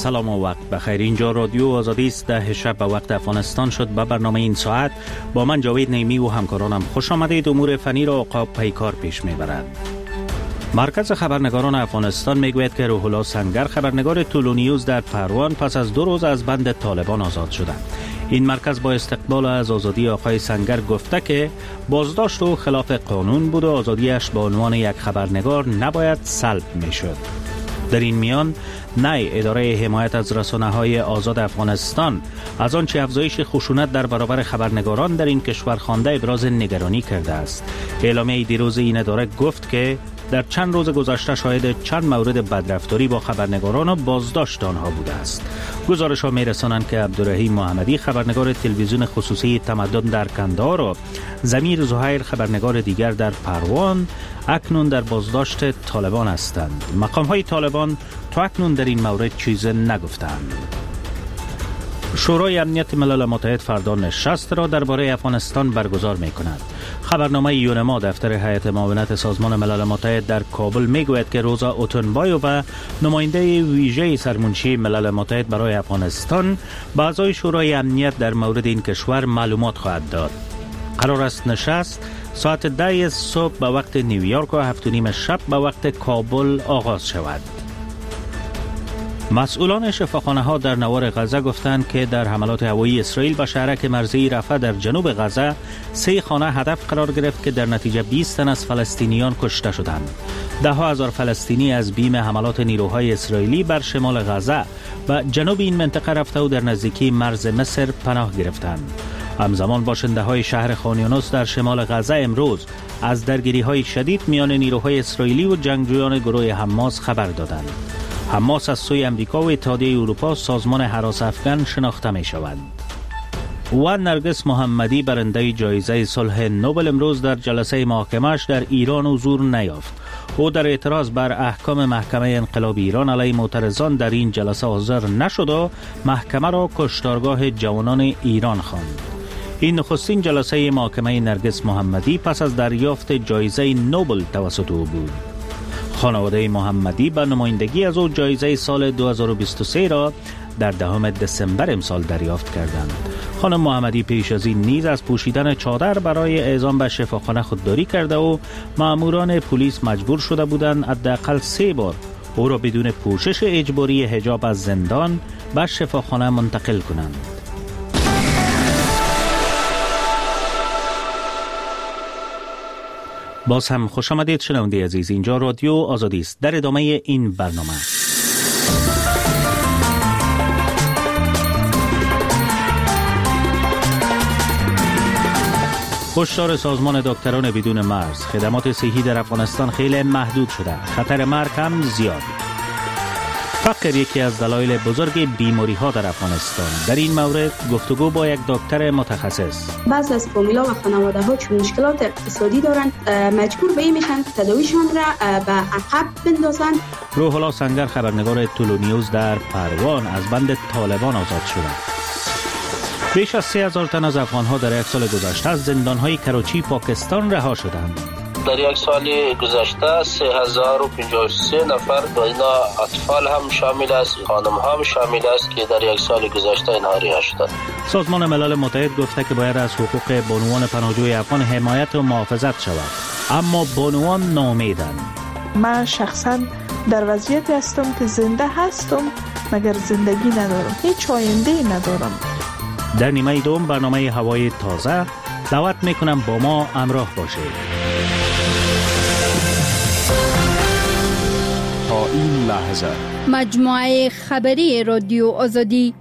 سلام و وقت بخیر. اینجا رادیو آزادی است. 10 شب به وقت افغانستان شد. به برنامه این ساعت با من جاوید نیمی و همکارانم خوش آمدید. امور فنی را عقاب پیکار پیش میبرد. مرکز خبرنگاران افغانستان میگوید که روح الله سنگر خبرنگار تولونیوز در پروان پس از 2 روز از بند طالبان آزاد شده. این مرکز با استقبال از آزادی آقای سنگر گفته که بازداشت او خلاف قانون بود و آزادیش به عنوان یک خبرنگار نباید سلب میشد. در این میان نای اداره حمایت از رسانه‌های آزاد افغانستان از آنچه افزایش خشونت در برابر خبرنگاران در این کشور خوانده ابراز نگرانی کرده است. اعلامیه دیروز این اداره گفت که در چند روز گذشته شاهد چند مورد بدرفتاری با خبرنگاران و بازداشت آنها بوده است. گزارش‌ها می‌رسانند که عبدالرحیم محمدی خبرنگار تلویزیون خصوصی تمدن در کندهار و ضمیر زهیر خبرنگار دیگر در پروان اکنون در بازداشت طالبان هستند. مقام‌های طالبان تا اکنون در این مورد چیز نگفتند. شورای امنیت ملل متحد فردا نشست را درباره افغانستان برگزار می‌کند. خبرنامه یونما دفتر هیئت معاونت سازمان ملل متحد در کابل میگوید که روزا اوتنبایووا نماینده ویژه سرمنشی ملل متحد برای افغانستان به اعضای شورای امنیت در مورد این کشور معلومات خواهد داد. قرار است نشست ساعت 10 صبح به وقت نیویورک و 7:30 شب به وقت کابل آغاز شود. مسئولان شفاخانه‌ها در نوار غزه گفتند که در حملات هوایی اسرائیل به شهرک مرزی رفح در جنوب غزه 3 خانه هدف قرار گرفت که در نتیجه 20 تن از فلسطینیان کشته شدند. 10,000 فلسطینی از بیم حملات نیروهای اسرائیلی بر شمال غزه و جنوب این منطقه رفته و در نزدیکی مرز مصر پناه گرفتند. همزمان باشنده‌های شهر خان یونس در شمال غزه امروز از درگیری‌های شدید میان نیروهای اسرائیلی و جنگجویان گروه حماس خبر دادند. حماس از سوی امریکا و اتحادیه اروپا سازمان هراس افغان شناخته می شود. و نرگس محمدی برنده جایزه صلح نوبل امروز در جلسه محاکمه‌اش در ایران حضور نیافت. او در اعتراض بر احکام محکمه انقلاب ایران علیه معترضان در این جلسه حاضر نشد و محکمه را کشتارگاه جوانان ایران خواند. این نخستین جلسه محاکمه نرگس محمدی پس از دریافت جایزه نوبل توسط او بود. خانواده محمدی به نمایندگی از او جایزه سال 2023 را در 10 دسامبر امسال دریافت کردند. خانم محمدی پیش از این نیز از پوشیدن چادر برای اعزام به شفاخانه خودداری کرده و ماموران پلیس مجبور شده بودند حداقل 3 بار او را بدون پوشش اجباری حجاب از زندان به شفاخانه منتقل کنند. باز هم خوش آمدید شنونده عزیز. اینجا رادیو آزادی است. در ادامه این برنامه هشدار سازمان دکتران بدون مرز: خدمات صحی در افغانستان خیلی محدود شده، خطر مرگ هم زیاد. فقر یکی از دلایل بزرگ بیماری ها در افغانستان. در این مورد گفتگو با یک دکتر متخصص. بعضی از فامیلا و خانواده ها چون مشکلات اقتصادی دارند مجبور به این میشن تداویشان را به عقب بندازند. روح الله سنگر خبرنگار تولونیوز در پروان از بند طالبان آزاد شده. بیش از 3,000 تن از افغان ها در یک سال گذشته از زندان های کراچی پاکستان رها شدند. در یک سال گذشته 3053 نفر و اینا اطفال هم شامل است، خانم هم شامل است که در یک سال گذشته اینها رها شدند. سازمان ملل متحد گفته که باید از حقوق بانوان پناهجوی افغان حمایت و محافظت شود، اما بانوان ناامیدند. من شخصا در وضعیتی هستم که زنده هستم مگر زندگی ندارم، هیچ آینده‌ای ندارم. در نیمه دوم برنامه هوای تازه دعوت میکنم با ما همراه باشید. تا این لحظه مجموعه خبری رادیو آزادی.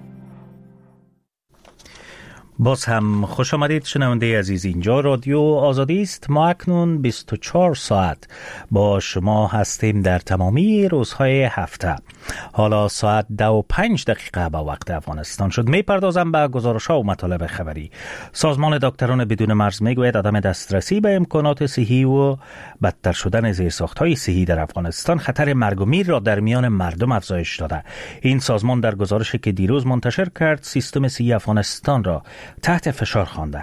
باز هم خوش آمدید شنونده عزیز. اینجا رادیو آزادی است. ما اکنون 24 ساعت با شما هستیم در تمامی روزهای هفته. حالا ساعت 2:05 به وقت افغانستان شد. میپردازم به گزارش‌ها و مطالب خبری. سازمان دکتران بدون مرز میگوید عدم دسترسی به امکانات صحی و بدتر شدن زیرساخت‌های صحی در افغانستان خطر مرگ و میر را در میان مردم افزایش داده. این سازمان در گزارشی که دیروز منتشر کرد سیستم صحی افغانستان را تحت فشار خوانده.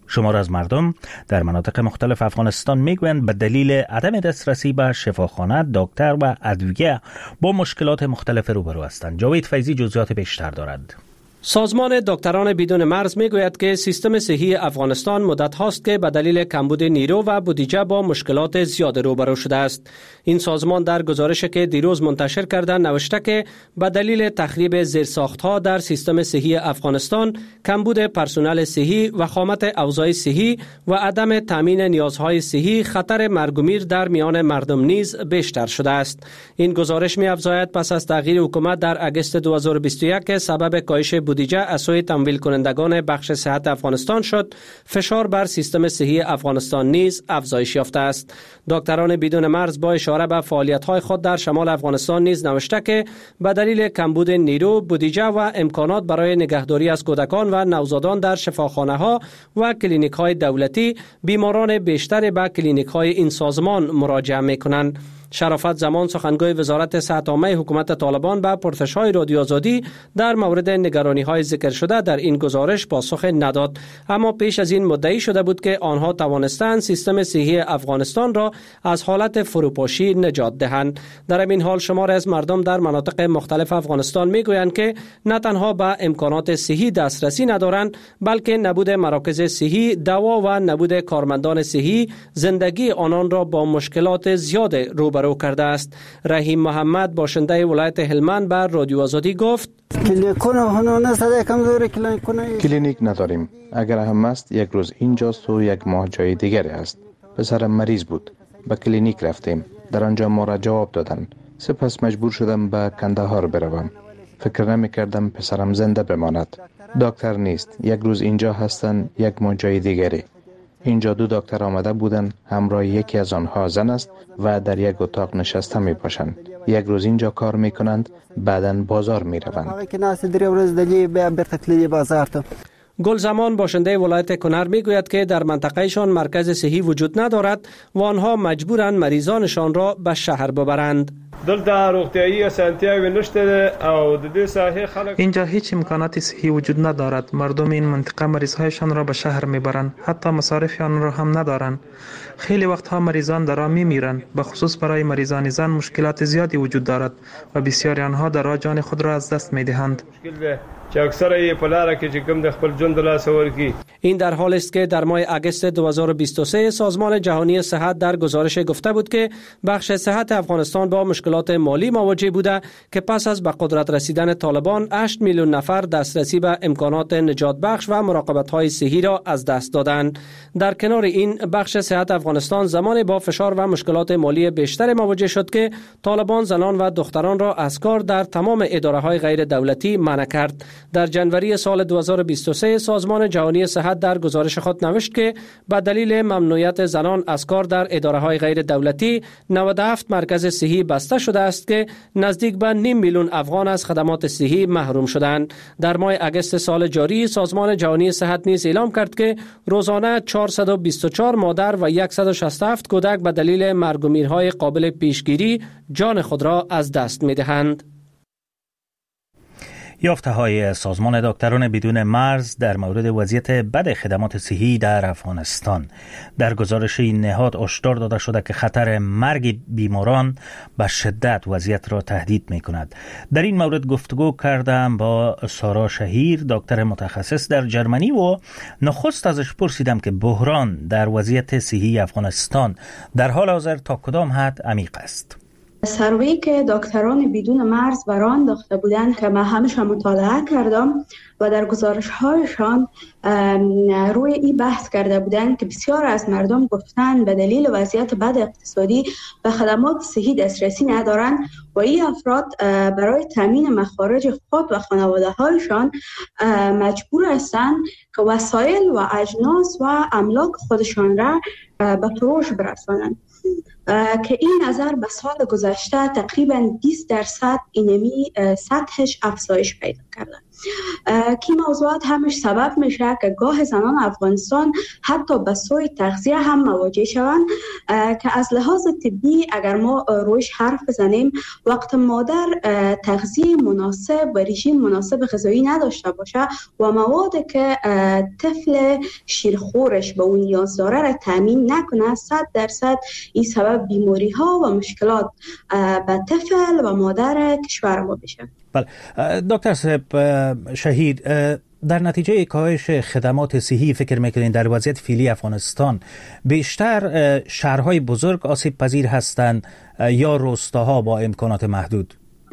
شمار از مردم در مناطق مختلف افغانستان میگویند به دلیل عدم دسترسی به شفاخانه، دکتر و ادویه با مشکلات مختلف روبرو هستند. جاوید فیضی جزئیات بیشتر دارد. سازمان دکتران بدون مرز میگوید که سیستم صحی افغانستان مدت هاست که به دلیل کمبود نیرو و بودجه با مشکلات زیاد روبرو شده است. این سازمان در گزارشی که دیروز منتشر کرده نوشته که به دلیل تخریب زیرساختها در سیستم صحی افغانستان، کمبود پرسنل صحی و خامت اوضاع صحی و عدم تامین نیازهای صحی، خطر مرگ و میر در میان مردم نیز بیشتر شده است. این گزارش می‌افزاید پس از تغییر حکومت در اگست 2021 که سبب کاهش بودجه از سوی تمویل کنندگان بخش صحت افغانستان شد، فشار بر سیستم صحی افغانستان نیز افزایش یافته است. دکتران بدون مرز با اشاره به فعالیت‌های خود در شمال افغانستان نیز نوشته که به دلیل کمبود نیرو، بودجه و امکانات برای نگهداری از کودکان و نوزادان در شفاخانه‌ها و کلینیک‌های دولتی، بیماران بیشتر به کلینیک‌های این سازمان مراجعه می‌کنند. شرافت زمان سخنگوی وزارت صحت عامه حکومت طالبان به پرسش‌های رادیو آزادی در مورد نگرانی‌های ذکر شده در این گزارش پاسخ نداد، اما پیش از این مدعی شده بود که آنها توانستند سیستم صحی افغانستان را از حالت فروپاشی نجات دهند. در این حال شمار از مردم در مناطق مختلف افغانستان میگویند که نه تنها به امکانات صحی دسترسی ندارند، بلکه نبود مراکز صحی، دوا و نبود کارمندان صحی زندگی آنان را با مشکلات زیاد روبرو کرده است. رحیم محمد باشنده ولایت هلمند بر رادیو آزادی گفت: کلینیک نداریم. اگر هم است یک روز اینجاست و یک ماه جای دیگری است. پسرم مریض بود، به کلینیک رفتیم، در آنجا ما را جواب دادن. سپس مجبور شدم به کندهار بروم. فکر نمی کردم پسرم زنده بماند. دکتر نیست، یک روز اینجا هستن، یک ماه جای دیگری. اینجا 2 دکتر آمده بودن، همراه یکی از آنها زن است و در یک اتاق نشسته می باشند. یک روز اینجا کار می کنند، بعداً بازار می روند. گلزمان باشنده ولایت کنر می گوید که در منطقهشان مرکز صحی وجود ندارد و آنها مجبورند مریضانشان را به شهر ببرند. اینجا هیچ امکانات صحی وجود ندارد. مردم این منطقه مریضهایشان را به شهر میبرند، حتی مصارف آن را هم ندارند. خیلی وقتها مریضان در راه میمیرند. به خصوص برای مریضان زن مشکلات زیادی وجود دارد و بسیاری آنها در راه جان خود را از دست میدهند. این در حال است که در ماه اگست 2023 سازمان جهانی صحت در گزارش گفته بود که بخش صحت افغانستان با مشکلات مالی مواجه بوده که پس از به قدرت رسیدن طالبان 8 میلیون نفر دسترسی به امکانات نجات بخش و مراقبت‌های صحی را از دست دادند. در کنار این، بخش صحت افغانستان زمان با فشار و مشکلات مالی بیشتر مواجه شد که طالبان زنان و دختران را از کار در تمام اداره‌های غیر دولتی منع کرد. در جنوری سال 2023 سازمان جهانی صحت در گزارش خود نوشت که به دلیل ممنوعیت زنان از کار در اداره‌های غیر دولتی 97 مرکز صحی بسته شده است که نزدیک به 5 میلیون افغان از خدمات صحی محروم شدند. در ماه اگست سال جاری سازمان جهانی صحت نیز اعلام کرد که روزانه 424 مادر و 167 کودک به دلیل مرگ و میرهای قابل پیشگیری جان خود را از دست می‌دهند. یافته‌های سازمان دکتران بدون مرز در مورد وضعیت بد خدمات صحی در افغانستان. در گزارش این نهاد هشدار داده شده که خطر مرگ بیماران به شدت وضعیت را تهدید می‌کند. در این مورد گفتگو کردم با سارا شهیر، دکتر متخصص در جرمنی، و نخست ازش پرسیدم که بحران در وضعیت صحی افغانستان در حال حاضر تا کدام حد عمیق است. سروی که دکتران بدون مرز برای انداخته بودند که من همش مطالعه کردم و در گزارش‌هایشان روی این بحث کرده بودند که بسیار از مردم گفتند به دلیل وضعیت بد اقتصادی به خدمات صحی دسترسی ندارند و این افراد برای تامین مخارج خود و خانواده‌هایشان مجبور هستند که وسایل و اجناس و املاک خودشان را به فروش برسانند، که این نظر به سال گذشته تقریبا 20% اینمی سطحش افزایش پیدا کرده. که موضوعات همش سبب میشه که گاه زنان افغانستان حتی به سوی تغذیه هم مواجه شوند که از لحاظ طبی اگر ما رویش حرف بزنیم، وقت مادر تغذیه مناسب و رژیم مناسب غذایی نداشته باشه و موادی که طفل شیرخورش به اون نیاز داره را تامین نکنه، 100% این سبب بیماری ها و مشکلات به طفل و مادر کشور ما بشه. بله دکتر صاحب شهید، در نتیجه کاهش خدمات صحی فکر میکنین در وضعیت فعلی افغانستان بیشتر شهرهای بزرگ آسیب پذیر هستند یا روستاها با امکانات محدود؟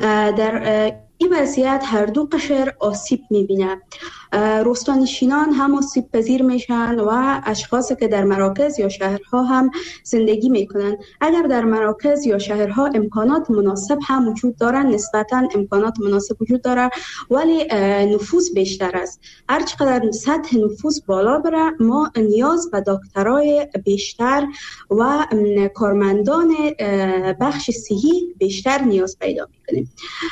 در این وضعیت هر دو قشر آسیب میبینه. روستانشینان هم آسیب پذیر میشن و اشخاصی که در مراکز یا شهرها هم زندگی میکنن. اگر در مراکز یا شهرها امکانات مناسب هم وجود دارن، نسبتا امکانات مناسب وجود داره، ولی نفوس بیشتر است. هر چقدر سطح نفوس بالا بره، ما نیاز به دکترای بیشتر و کارمندان بخش صحی بیشتر نیاز پیدا میکنیم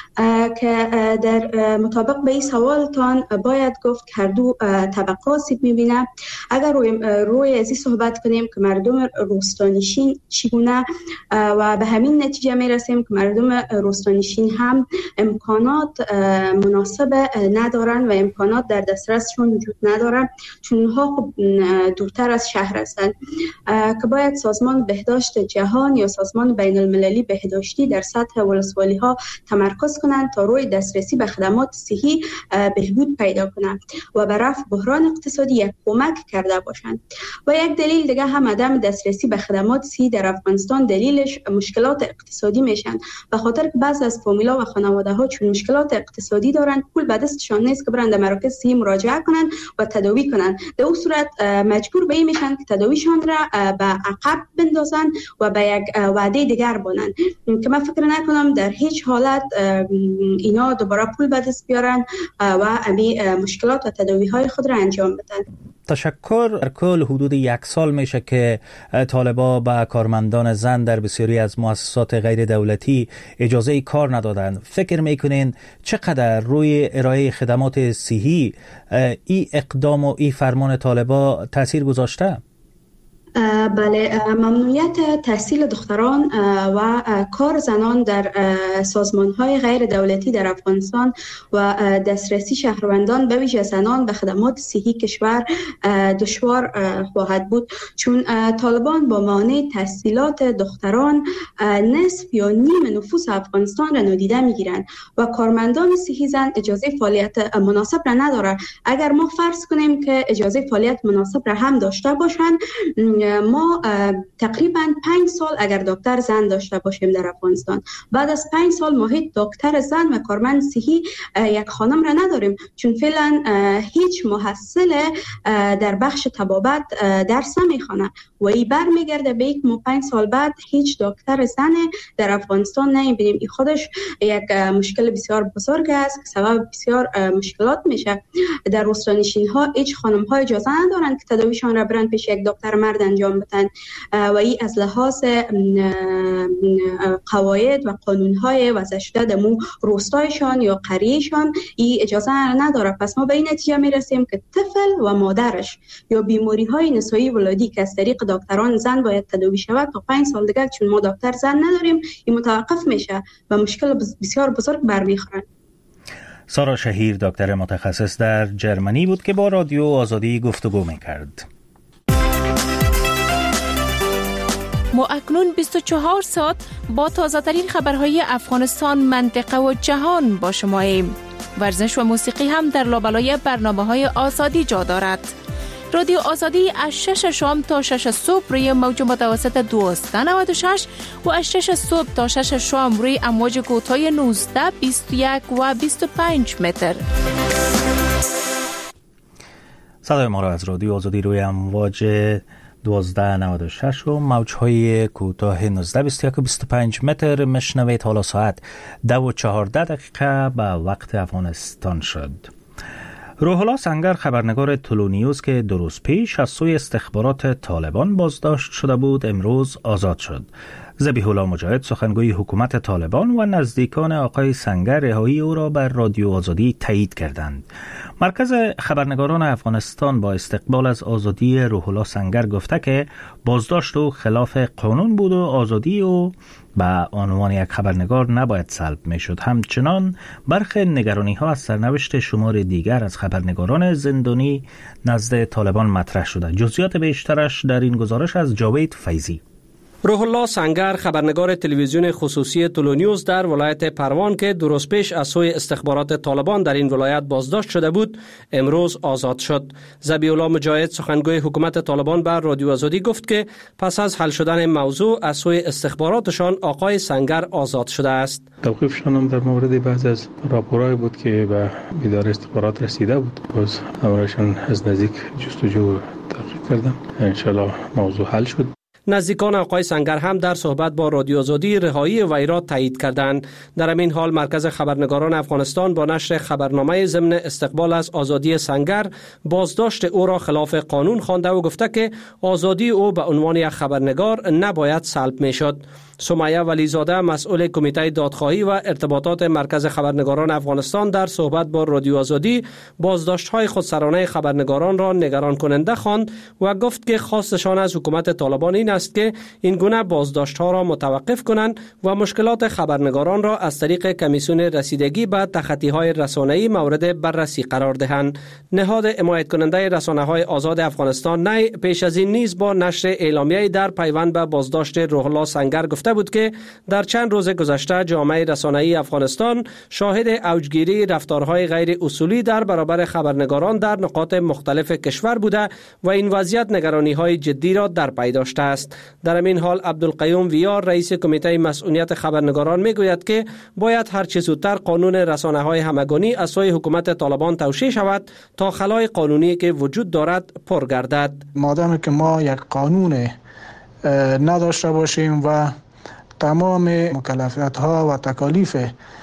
که در مطابق به این سوالتان باید گفت که هر دو طبقه آسیب میبینه. اگر روی ازی صحبت کنیم که مردم روستانشین چگونه و به همین نتیجه میرسیم که مردم روستانشین هم امکانات مناسب ندارن و امکانات در دسترسشون وجود ندارن، چون اونها خب دورتر از شهر هستن که باید سازمان بهداشت جهان یا سازمان بین المللی بهداشتی در سطح ولسوالی ها تمرکز کنند تا روی دسترسی به خدمات صحی بهبود پیدا کنند و به رفع بحران اقتصادی یک کمک کرده باشند. و یک دلیل دیگه هم عدم دسترسی به خدمات صحی در افغانستان دلیلش مشکلات اقتصادی میشن، به خاطر که بعضی از فامیلا و خانواده ها چون مشکلات اقتصادی دارن پول به دستشان نیست که برن در مراکز صحی مراجعه کنن و تداوی کنن. در اون صورت مجبور به این میشن که تداویشان را به عقب بندازن و به یک وعده دیگر بانن که من فکر نکنم در هیچ حالت اینا دوباره پول به دست بیارن و مشکلات و تداوی های خود را انجام بدن. تشکر. در کل حدود 1 سال میشه که طالبا به کارمندان زن در بسیاری از مؤسسات غیر دولتی اجازه کار ندادن. فکر میکنین چقدر روی ارائه خدمات صحی این اقدام و این فرمان طالبا تاثیر گذاشته؟ بله، ممنوعیت تحصیل دختران و کار زنان در سازمان‌های غیر دولتی در افغانستان و دسترسی شهروندان به ویژه زنان به خدمات صحی کشور دشوار خواهد بود، چون طالبان با مانع تحصیلات دختران نصف یا نیم نفوس افغانستان را نادیده می‌گیرند و کارمندان صحی زن اجازه فعالیت مناسب را ندارند. اگر ما فرض کنیم که اجازه فعالیت مناسب را هم داشته باشند، ما تقریبا 5 سال اگر دکتر زن داشته باشیم در افغانستان، بعد از 5 سال ما هیچ دکتر زن و کارمند صحی یک خانم را نداریم، چون فعلا هیچ محصل در بخش طبابت درس نمیخوانه و این برمیگرده به یک 5 سال بعد هیچ دکتر زن در افغانستان نمیبینیم. این خودش یک مشکل بسیار بزرگ است که سبب بسیار مشکلات میشه. در روستانشین ها هیچ خانم ها اجازه ندارند که تداویشان را برن پیش یک دکتر مرد انجام بدن و این از لحاظ قواعد و قانون‌های وضع شده در روستایشان یا قریهشان این اجازه نداره. پس ما به این نتیجه میرسیم که طفل و مادرش یا بیماری‌های نسایی ولادی که از طریق دکتران زن باید تداوی شود تا 5 سال دیگر چون ما دکتر زن نداریم این متوقف میشه و مشکل بسیار بزرگ برمیخورن. سارا شهیر دکتر متخصص در جرمنی بود که با رادیو آزادی گفتگو می‌کرد. ما اکنون 24 ساعت با تازه‌ترین خبرهای افغانستان، منطقه و جهان با شماییم. ورزش و موسیقی هم در لابلای برنامه‌های آزادی جا دارد. رادیو آزادی از 6 شام تا 6 صبح روی موج متوسط 1296 و از 6 صبح تا 6 شام روی امواج کوتاه 19، 21 و 25 متر. صدای ما را از رادیو آزادی روی امواج 1296 و موج‌های کوتاه 19، 21 و 25 متر میشنوید. حالا ساعت 2:14 به وقت افغانستان شد. روح الله سنگر خبرنگار تلونیوز که 2 روز پیش از سوی استخبارات طالبان بازداشت شده بود امروز آزاد شد. ذبیح الله مجاهد سخنگوی حکومت طالبان و نزدیکان آقای سنگر رهایی او را بر رادیو آزادی تایید کردند. مرکز خبرنگاران افغانستان با استقبال از آزادی روح الله سنگر گفته که بازداشت او خلاف قانون بود و آزادی او به عنوان یک خبرنگار نباید سلب میشد. همچنان برخی نگرانی ها از سرنوشت شمار دیگر از خبرنگاران زندانی نزد طالبان مطرح شده. جزئیات بیشترش در این گزارش از جاوید فیضی. روح الله سنگر خبرنگار تلویزیون خصوصی تولونیوز در ولایت پروان که دو روز پیش از سوی استخبارات طالبان در این ولایت بازداشت شده بود امروز آزاد شد. ذبیح الله مجاهد سخنگوی حکومت طالبان بر رادیو آزادی گفت که پس از حل شدن موضوع از سوی استخباراتشان آقای سنگر آزاد شده است. توقیفشان هم در مورد بعض از راپورهای بود که به اداره استخبارات رسیده بود. باز امرشان از نزدیک جستجو تحقیق کردم. ان شاء الله موضوع حل شد. نزدیکان آقای سنگر هم در صحبت با رادیو آزادی رهایی وی را تایید کردند. در همین حال مرکز خبرنگاران افغانستان با نشر خبرنامه ضمن استقبال از آزادی سنگر بازداشت او را خلاف قانون خوانده و گفته که آزادی او به عنوان یک خبرنگار نباید سلب میشد. سمیه ولیزاده مسئول کمیته دادخواهی و ارتباطات مرکز خبرنگاران افغانستان در صحبت با رادیو آزادی بازداشت‌های خودسرانه خبرنگاران را نگران کننده خواند و گفت که خواستشان از حکومت طالبان این است که این گونه بازداشت‌ها را متوقف کنند و مشکلات خبرنگاران را از طریق کمیسیون رسیدگی به تخطی‌های رسانه‌ای مورد بررسی قرار دهند. نهاد حمایت کننده رسانه‌های آزاد افغانستان نی پیش از این نیز با نشر اعلامیه‌ای در پیوند به بازداشت روح الله سنگر گفته بود که در چند روز گذشته جامعه رسانه‌ای افغانستان شاهد اوجگیری رفتارهای غیر اصولی در برابر خبرنگاران در نقاط مختلف کشور بوده و این وضعیت نگرانی‌های جدی را در پی داشته است. در همین حال عبدالقیوم ویار رئیس کمیته مسئولیت خبرنگاران میگوید که باید هر چه زودتر قانون رسانه‌های همگانی از سوی حکومت طالبان توشیح شود تا خلای قانونی که وجود دارد پر گردد. مادامی که ما یک قانون نداشته باشیم و تمام مکلفیت‌ها و تکالیف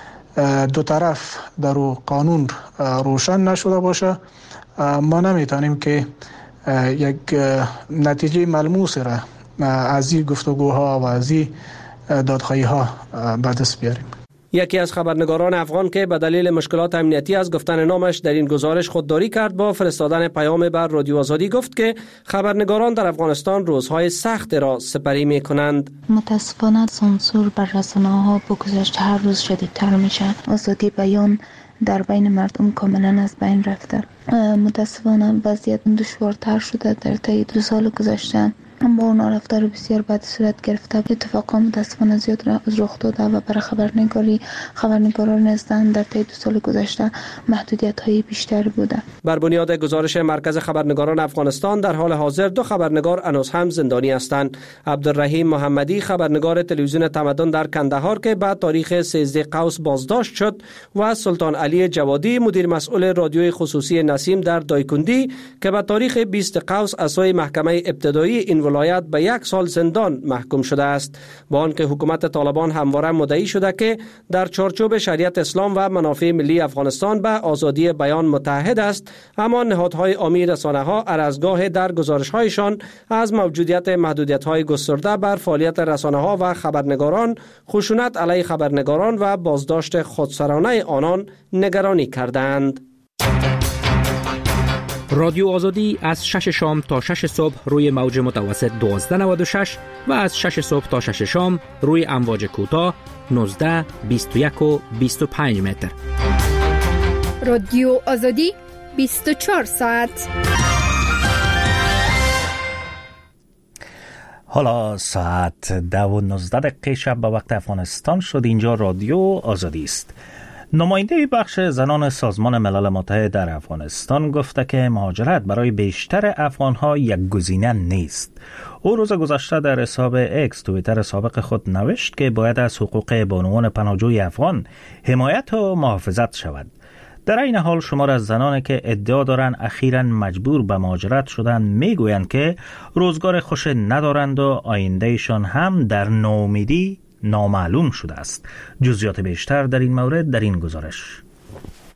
دو طرف در قانون روشن نشده باشه ما نمیتونیم که یک نتیجه ملموس را از این گفتگوها و از این دادخواهی‌ها به دست بیاریم. یکی از خبرنگاران افغان که به دلیل مشکلات امنیتی از گفتن نامش در این گزارش خودداری کرد با فرستادن پیام بر رادیو آزادی گفت که خبرنگاران در افغانستان روزهای سخت را سپری می کنند. متاسفانه سانسور بر رسانه‌ها با گذشت هر روز شدیدتر میشه. آزادی بیان در بین مردم کاملا از بین رفته. متاسفانه وضعیت دشوارتر شده در طی 2 سال گذشته. با اون رفتار بسیار بد صورت گرفته. اتفاقا متاسفانه زیاد رخ داده و برای خبرنگاران هستند در طی 2 سال گذشته محدودیت‌های بیشتر بوده. بر بنیاد گزارش مرکز خبرنگاران افغانستان در حال حاضر 2 خبرنگار هنوز هم زندانی هستند. عبدالرحیم محمدی خبرنگار تلویزیون تمدن در کندهار که بعد تاریخ 13 قوس بازداشت شد و سلطان علی جوادی مدیر مسئول رادیوی خصوصی نسیم در دایکندی که به تاریخ 20 قوس از سوی محکمه ابتدایی این ولایت به 1 سال زندان محکوم شده است. با آنکه حکومت طالبان همواره مدعی شده که در چارچوب شریعت اسلام و منافع ملی افغانستان به آزادی بیان متحد است، اما نهادهای عامی رسانه‌ها هر از گاه در گزارش‌هایشان از موجودیت محدودیت‌های گسترده بر فعالیت رسانه‌ها و خبرنگاران، خشونت علیه خبرنگاران و بازداشت خودسرانه آنان نگرانی کردند. رادیو آزادی از 6 شام تا 6 صبح روی موج متوسط 1296 و از 6 صبح تا 6 شام روی امواج کوتاه 19، 21 و 25 متر. رادیو آزادی 24 ساعت. حالا ساعت 10:19 شب به وقت افغانستان شد. اینجا رادیو آزادی است. نماینده بخش زنان سازمان ملل متحد در افغانستان گفته که مهاجرت برای بیشتر افغانها یک گزینه نیست. او روز گذشته در حساب اکس توییتر سابق خود نوشت که باید از حقوق بانوان پناهجوی افغان حمایت و محافظت شود. در این حال شمار از زنانی که ادعا دارند اخیراً مجبور به مهاجرت شدند میگویند که روزگار خوش ندارند و آیندهشان هم در ناامیدی نامعلوم شده است. جزئیات بیشتر در این مورد در این گزارش.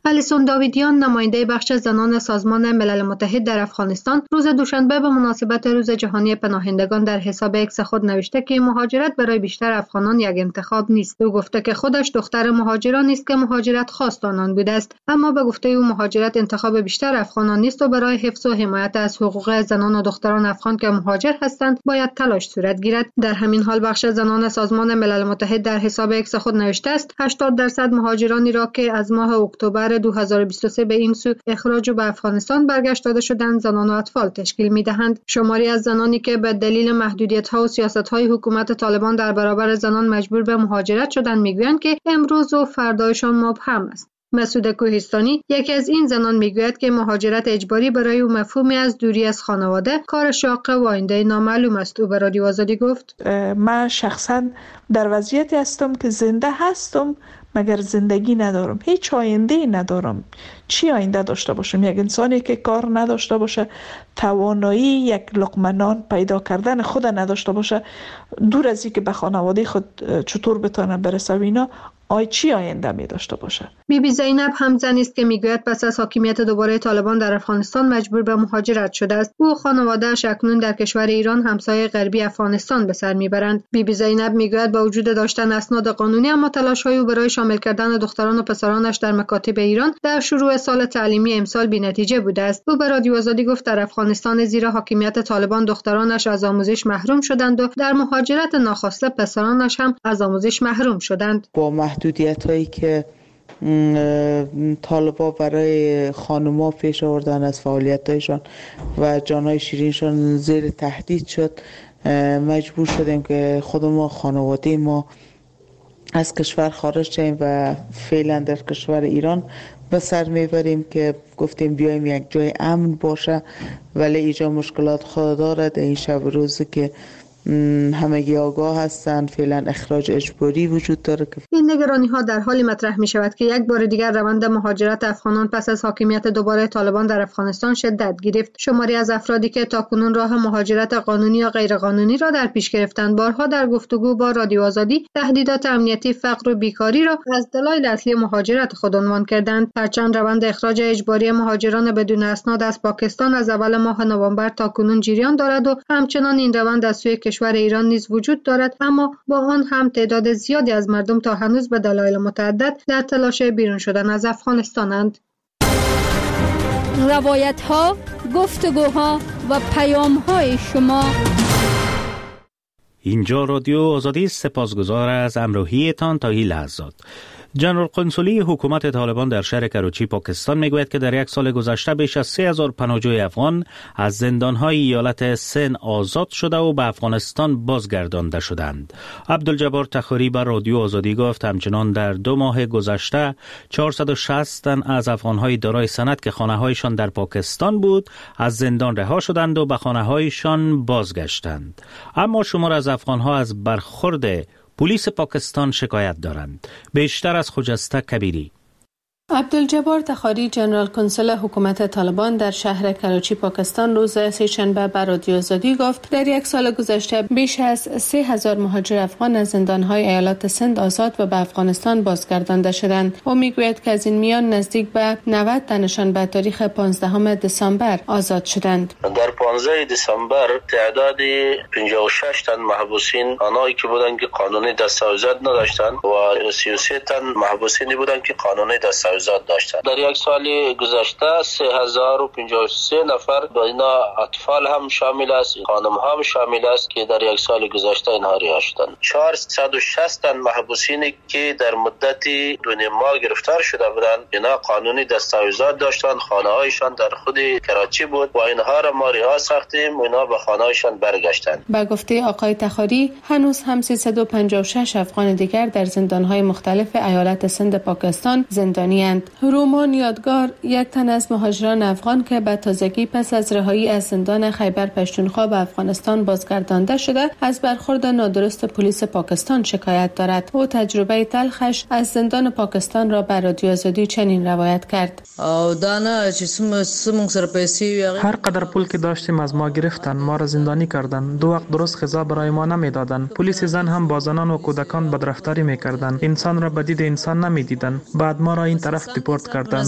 الیسون داویدیان نماینده بخش زنان سازمان ملل متحد در افغانستان روز دوشنبه به مناسبت روز جهانی پناهندگان در حساب اکس خود نوشته که مهاجرت برای بیشتر افغانان یک انتخاب نیست. او گفته که خودش دختر مهاجران است که مهاجرت خواست آنان بوده است، اما به گفته او مهاجرت انتخاب بیشتر افغانان نیست و برای حفظ و حمایت از حقوق زنان و دختران افغان که مهاجر هستند باید تلاش صورت گیرد. در همین حال بخش زنان سازمان ملل متحد در حساب اکس خود نوشته است 80% مهاجرانی را که از ماه اکتبر 2023 به این سو اخراج به افغانستان برگشت داده شدند زنان و اطفال تشکیل می‌دهند. شماری از زنانی که به دلیل محدودیت‌ها و سیاست‌های حکومت طالبان در برابر زنان مجبور به مهاجرت شدند می‌گویند که امروز و فردایشان مبهم است. مسعود کوهستانی یکی از این زنان میگوید که مهاجرت اجباری برای او مفهومی از دوری از خانواده، کار شاق و آینده نامعلوم است. او به رادیو آزادی گفت من شخصا در وضعیتی هستم که زنده هستم مگر زندگی ندارم، هیچ آینده ندارم. چی آینده داشته باشم؟ یک انسانی که کار نداشته باشه، توانایی یک لقمه نان پیدا کردن خود نداشته باشه، دور از اینکه به خانواده خود چطور بتونه برسه اینا، چی آینده می داشته باشه؟ بیبی زینب هم زنی است که میگوید پس از حاکمیت دوباره طالبان در افغانستان مجبور به مهاجرت شده است. او و خانواده‌اش اکنون در کشور ایران همسایه غربی افغانستان به سر میبرند. بیبی زینب میگوید با وجود داشتن اسناد قانونی اما تلاش‌های او برای شامل کردن دختران و پسرانش در مکاتب ایران در شروع سال تعلیمی امسال بی‌نتیجه بوده است. او به رادیو آزادی گفت در افغانستان زیر حاکمیت طالبان دخترانش از آموزش محروم شدند و در مهاجرت ناخواسته پسرانش هم از آموزش محروم شدند. با محدودیت‌هایی که طالبا برای خانوما پیش آوردن از فعالیت‌هایشان و جانهای شیرینشان زیر تهدید شد، مجبور شدیم که خود ما خانواده ما از کشور خارج شیم و فعلا در کشور ایران به سر میبریم که گفتیم بیایم یک جای امن باشه، ولی اینجا مشکلات خود دارد. این شب روزی که همگی آگاه هستند فعلا اخراج اجباری وجود داره. این نگرانی ها در حالی مطرح می شود که یک بار دیگر روند مهاجرت افغانان پس از حاکمیت دوباره طالبان در افغانستان شدت گرفت. شماری از افرادی که تاکنون راه مهاجرت قانونی یا غیر قانونی را در پیش گرفتند بارها در گفتگو با رادیو آزادی تهدیدات امنیتی، فقر و بیکاری را از دلایل اصلی مهاجرت خود عنوان کردند. هرچند روند اخراج اجباری مهاجران بدون اسناد از پاکستان از اول ماه نوامبر تاکنون جریان دارد و همچنان این روند از سوی کشور ایران نیز وجود دارد، اما با آن هم تعداد زیادی از مردم تا هنوز به دلایل متعدد در تلاش بیرون شدن از افغانستانند. روایت‌ها، گفتگوها و پیام‌های شما. اینجا رادیو آزادی، سپاسگزار از همراهیتان تا این لحظات. جنرال قنصلی حکومت طالبان در شهر کراچی پاکستان میگوید که در یک سال گذشته بیش از 3000 پناهجوی افغان از زندان‌های ایالت سند آزاد شده و به افغانستان بازگردانده شدند. عبدالجبار تخاری بر رادیو آزادی گفت همچنان در 2 ماه گذشته 460 تن از افغان‌های دارای سند که خانه‌هایشان در پاکستان بود از زندان رها شدند و به خانه‌هایشان بازگشتند. اما شمار از افغان‌ها از برخورد پلیس پاکستان شکایت دارند. بیشتر از خجسته کبیری. عبدالجبار تخاری جنرال کنسول حکومت طالبان در شهر کراچی پاکستان روز سه‌شنبه به رادیو آزادی گفت در یک سال گذشته بیش از 3000 مهاجر افغان از زندان‌های ایالت سند آزاد و به افغانستان بازگردانده شدند. او میگوید که از این میان نزدیک به 90 تنشان به تاریخ 15 دسامبر آزاد شدند. در 15 دسامبر تعداد 56 تن محبوسین آنهایی که بودند که قانونی دستاویزات نداشتند و 33 تن محبوسینی بودند که قانونی دستاویزات داشتن. در یک سال گذشته 3053 نفر با اینا اطفال هم شامل است، خانم هم شامل است که در یک سال گذشته اینها رها شدند. 460 تن محبوسینی که در مدت 2.5 ماه گرفتار شده بودند اینا قانونی دستاویزات داشتند، خانه‌هایشان در خود کراچی بود و اینها را ما رها ساختیم و اینا به خانه‌هایشان برگشتند. با گفته آقای تخاری هنوز هم 356 افغان دیگر در زندان‌های مختلف ایالت سند پاکستان زندانی رومان یادگار یک تن از مهاجران افغان که به تازگی پس از رهایی از زندان خیبر پشتونخوا به افغانستان بازگردانده شده از برخورد نادرست پلیس پاکستان شکایت دارد. او تجربه تلخش از زندان پاکستان را به رادیو آزادی چنین روایت کرد. هر قدر پول که داشتیم از ما گرفتن، ما را زندانی کردند. 2 وقت درست غذا برای ما نمیدادند. پلیس زن هم با زنان و کودکان بدرفتاری میکردند. انسان را به دید انسان نمیدیدند. بعد ما را این طرف طرف دیپورت کردن.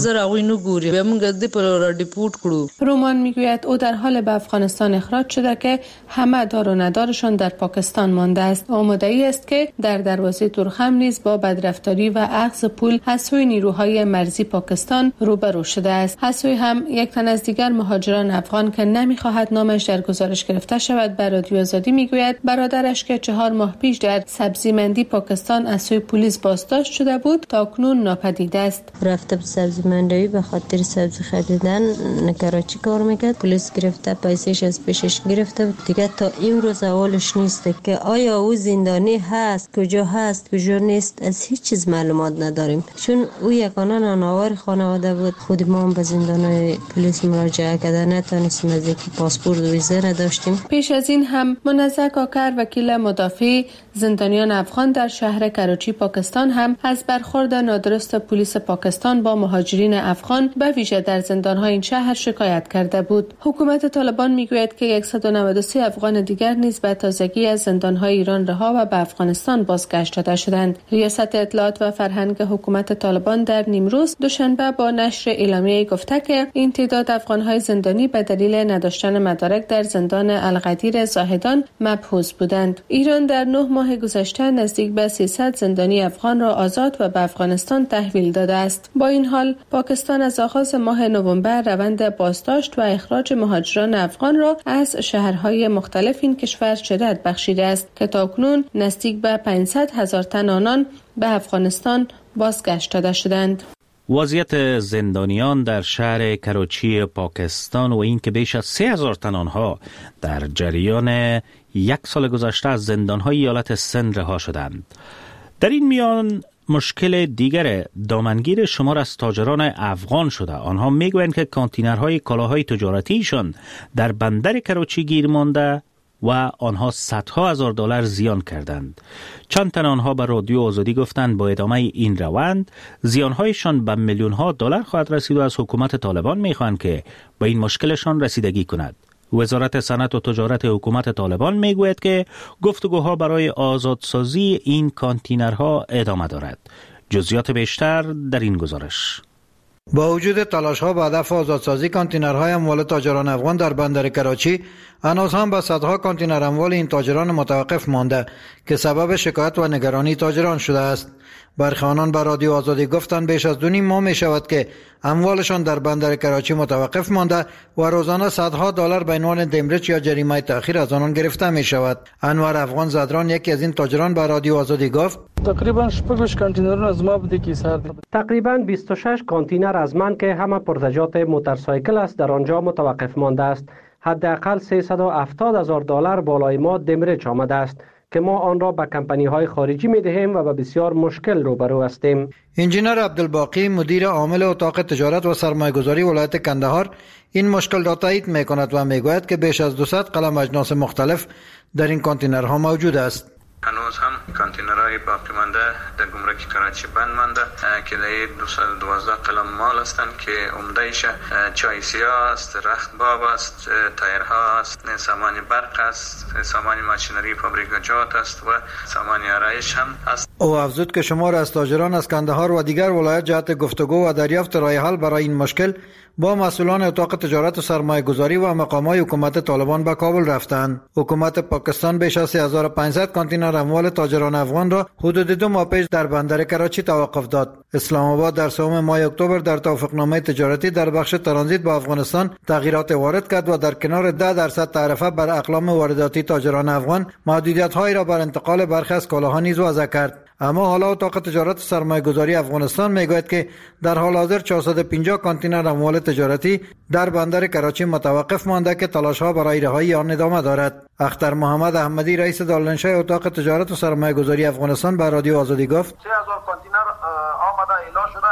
رومان میگوید او در حال به افغانستان اخراج شده که همه دار و ندارشان در پاکستان مانده است. او مدعی است که در دروازه تورخم نیز با بدرفتاری و اخذ پول از سوی نیروهای مرزی پاکستان روبرو شده است. از سوی هم یک تن از دیگر مهاجران افغان که نمیخواهد نامش در گزارش گرفته شود به رادیو آزادی میگوید برادرش که 4 ماه پیش در سبزی مندی پاکستان از سوی پلیس بازداشت شده بود تا اکنون ناپدید است. رفته به سبزی مندی به خاطر سبزی خریدن کراچی کار میکرد. پلیس گرفته پیسش از پیشش گرفته دیگه تا این روز اولش نیست که آیا او زندانی هست کجا هست کجا نیست از هیچ چیز معلومات نداریم چون او یگانه نانآور خانواده بود. خود ما هم به زندان پلیس مراجعه کرده نتونستیم از اینکه پاسپورت و ویزا نداشتیم. پیش از این هم منزه کاکر وکیل مدافع زندانیان افغان در شهر کراچی پاکستان هم از برخورد نادرست پلیس پاکستان با مهاجرین افغان به ویژه در زندان‌های این شهر شکایت کرده بود. حکومت طالبان میگوید که 193 افغان دیگر نیز به تازگی از زندان‌های ایران رها و به افغانستان بازگشت داده شدند. ریاست اطلاعات و فرهنگ حکومت طالبان در نیمروز دوشنبه با نشر اعلامیه گفته که این تعداد افغان‌های زندانی به دلیل نداشتن مدارک در زندان القدیر زاهدان مبحوث بودند. ایران در 9 ماه گذشته نزدیک به 300 زندانی افغان را آزاد و به افغانستان تحویل داده است. با این حال پاکستان از آغاز ماه نوامبر روند بازداشت و اخراج مهاجران افغان را از شهرهای مختلف این کشور شدت بخشیده است که تاکنون نزدیک به 500,000 تن آنان به افغانستان بازگشت داده شدند. وضعیت زندانیان در شهر کراچی پاکستان و این که بیش از 3,000 تن آنها در جریان 1 سال گذشته از زندان‌های ایالت سند رها شدند. در این میان مشکل دیگر دامنگیر شمار از تاجران افغان شده. آنها میگویند که کانتینرهای کالاهای تجارتیشان در بندر کراچی گیر مانده و آنها صدها هزار دلار زیان کردند. چند تن آنها به رادیو آزادی گفتند با ادامه این روند زیانهایشان به میلیون‌ها دلار خواهد رسید و از حکومت طالبان میخواهند که با این مشکلشان رسیدگی کند. وزارت صنعت و تجارت حکومت طالبان میگوید که گفتگوها برای آزادسازی این کانتینرها ادامه دارد. جزئیات بیشتر در این گزارش. با وجود تلاش‌ها به هدف آزادسازی کانتینرهای اموال تاجران افغان در بندر کراچی، هنوز هم به صدها کانتینر اموال این تاجران متوقف مانده که سبب شکایت و نگرانی تاجران شده است. برخی آنان به رادیو آزادی گفتند بیش از 2.5 ماه می شود که اموالشان در بندر کراچی متوقف مانده و روزانه صدها دلار به عنوان دمرچ یا جریمه تأخیر از آنان گرفته می شود. انور افغان زدران یکی از این تاجران به رادیو آزادی گفت تقریبا 6 کانتینر از ما بوده که سر تقریبا 26 کانتینر از من که همه پرزجات موتورسایکل است در آنجا متوقف مانده است. حداقل 370,000 دلار بالای ما دمرچ آمده است که ما آن را به کمپانی های خارجی می دهیم و به بسیار مشکل روبرو هستیم. انجینر عبدالباقی مدیر عامل اتاق تجارت و سرمایه‌گذاری ولایت کندهار این مشکل را تایید می کند و می گوید که بیش از 200 قلم اجناس مختلف در این کانتینرها موجود است. هنوز هم کانتینرهای باقی مانده در گمرک کراچی بند مانده که در 212 قلم مال هستند که عمده‌اش چای سیاه است، رخت باب است، تایرها است، سامان برق است، سامان ماشینری فابریکاجات است و سامان آرایش هم است. او افزود که شمار از تاجران از کندهار و دیگر ولایات جهت گفتگو و دریافت رای حل برای این مشکل با مسئولان اتاق تجارت و سرمایه گذاری و مقامات حکومت طالبان به کابل رفتند. حکومت پاکستان بیش از 3500 کانتینر اموال تاجران افغان را حدود 2 ماه پیش در بندر کراچی توقف داد. اسلام آباد در 3 ماه اکتبر در توافقنامه تجارتی در بخش ترانزیت با افغانستان تغییرات وارد کرد و در کنار 10% تعرفه بر اقلام وارداتی تاجران افغان محدودیت‌هایی را بر انتقال برخی از کالاها نیز وضع کرد. اما حالا اتاق تجارت و سرمایه گذاری افغانستان میگوید که در حال حاضر 450 کانتینر اموال تجارتی در بندر کراچی متوقف مانده که تلاش‌ها برای رهایی آن ادامه دارد. اختر محمد احمدی رئیس دارالانشای اتاق تجارت و سرمایه گذاری افغانستان به رادیو آزادی گفت 3000 کانتینر آمده اعلام شده،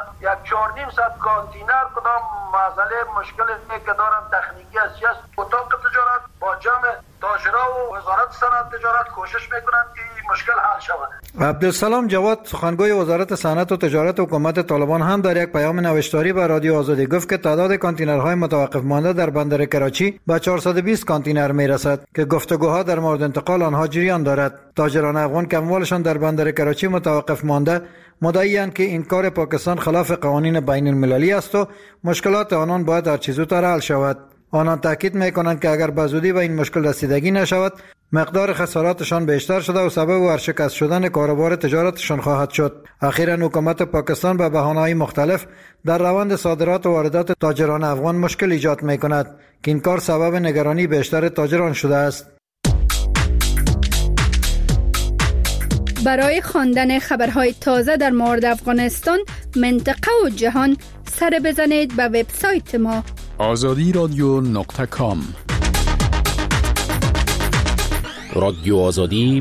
1.5 کانتینر کدام مسئله مشکل که دارن تکنیکی است. اتاق تجارت با جمع تاجران و وزارت صنعت تجارت کوشش میکنند که مشکل حل شود. عبدالسلام جواد سخنگوی وزارت صنعت و تجارت حکومت طالبان هم در یک پیام نوشتاری به رادیو آزادی گفت که تعداد کانتینرهای متوقف مانده در بندر کراچی به 420 کانتینر میرسد که گفتگوها در مورد انتقال آنها جریان دارد. تاجران افغان که اموالشان در بندر کراچی متوقف مانده مدعی‌اند که این کار پاکستان خلاف قوانین بین المللی است و مشکلات آنان باید هر چه زودتر حل شود. آنان تاکید می‌کنند که اگر به زودی به این مشکل رسیدگی نشود مقدار خساراتشان بیشتر شده و سبب ورشکست شدن کاروبار تجارتشان خواهد شد. اخیراً حکومت پاکستان به بهانه‌های مختلف در روند صادرات و واردات تاجران افغان مشکل ایجاد می‌کند که این کار سبب نگرانی بیشتر تاجران شده است. برای خواندن خبرهای تازه در مورد افغانستان، منطقه و جهان سر بزنید به وبسایت ما azadiradyo.com. رادیو آزادی